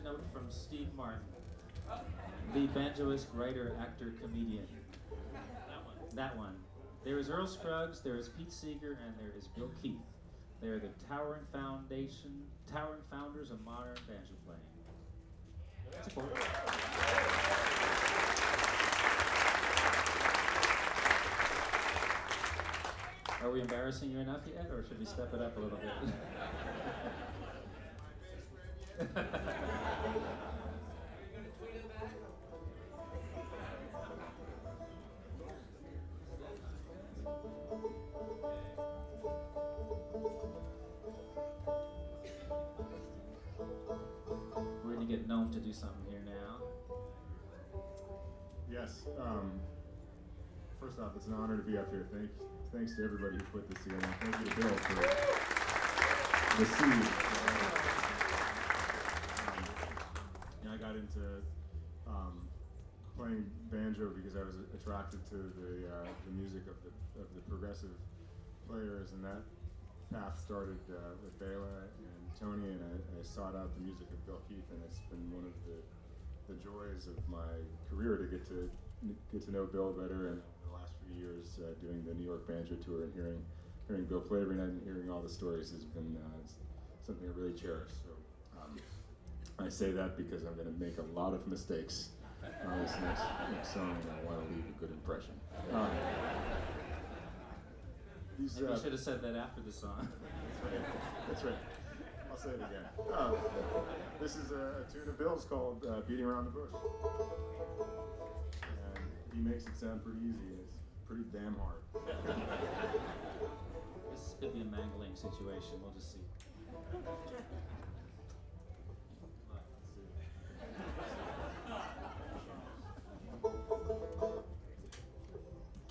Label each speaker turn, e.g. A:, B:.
A: note from Steve Martin, the banjoist, writer, actor, comedian. That one. There is Earl Scruggs, there is Pete Seeger, and there is Bill Keith. They are the towering founders of modern banjo playing. That's a quote. Are we embarrassing you enough yet, or should we step it up a little bit? We're going to get Noam to do something here now.
B: Yes. First off, it's an honor to be up here. Thanks to everybody who put this together. Thank you to Bill for the seed. I got into playing banjo because I was attracted to the music of the progressive players, and that path started with Bela and Tony, and I sought out the music of Bill Keith, and it's been one of the joys of my career to get to know Bill better, and over the last few years doing the New York Banjo Tour and hearing Bill play every night and hearing all the stories has been something I really cherish. So I say that because I'm going to make a lot of mistakes on this next song, and I want to leave a good impression.
A: You should have said that after the song.
B: That's right. I'll say it again. This is a tune of Bill's called Beating Around the Bush. And he makes it sound pretty easy, and it's pretty damn hard.
A: This could be a mangling situation. We'll just see.